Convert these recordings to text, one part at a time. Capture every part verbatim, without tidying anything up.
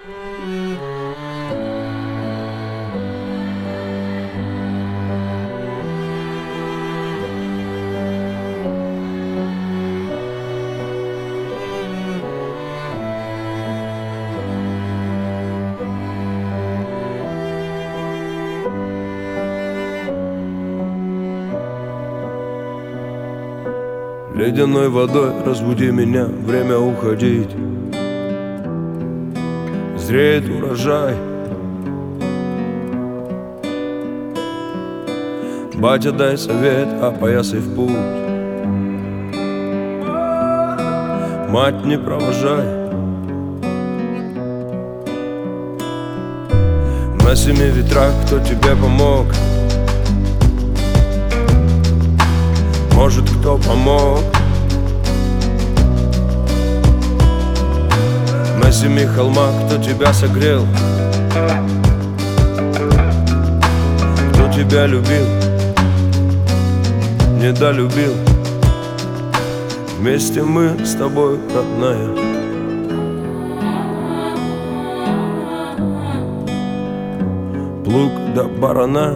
Ледяной водой разбуди меня, время уходить. Зреет урожай. Батя, дай совет, опоясай в путь. Мать, не провожай. На семи ветрах кто тебе помог? Может, кто помог? На семи холмах кто тебя согрел? Кто тебя любил? Недолюбил. Вместе мы с тобой, родная. Плуг до барана,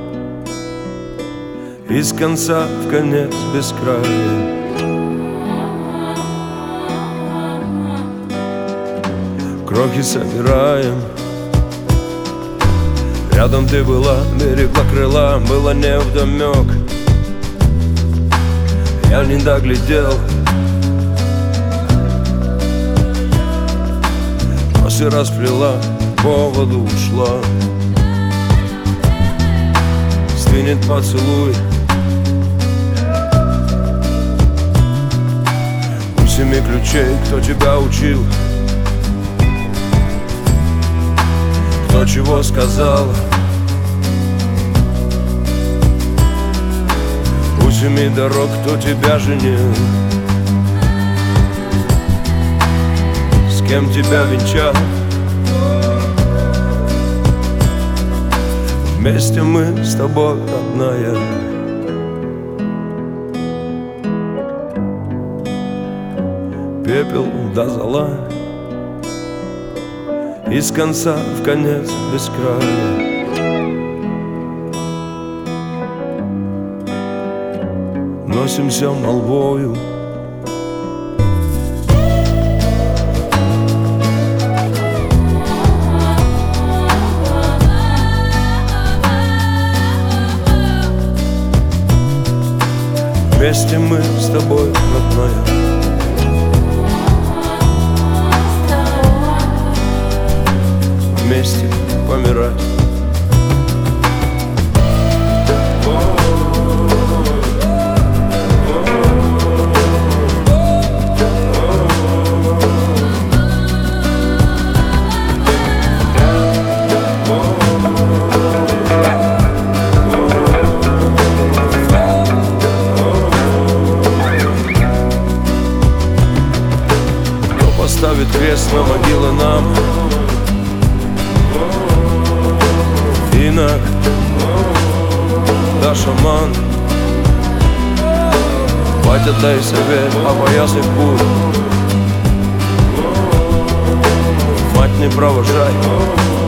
из конца в конец без края. Крохи собираем. Рядом ты была, берегла крыла, было невдомёк. Я не доглядел. Косы расплела, по поводу ушла. Стынет поцелуй. У семи ключей кто тебя учил? Кто чего сказал? У семи дорог кто тебя женил? С кем тебя венчал? Вместе мы с тобой, родная. Пепел до зола, из конца в конец без края. Носимся молвою. Вместе мы с тобой, родная. Вместе помирать. Кто поставит крест на могилы нам? Инок, да шаман. Батя, дай совет, опоясай путь. Мать, не провожай.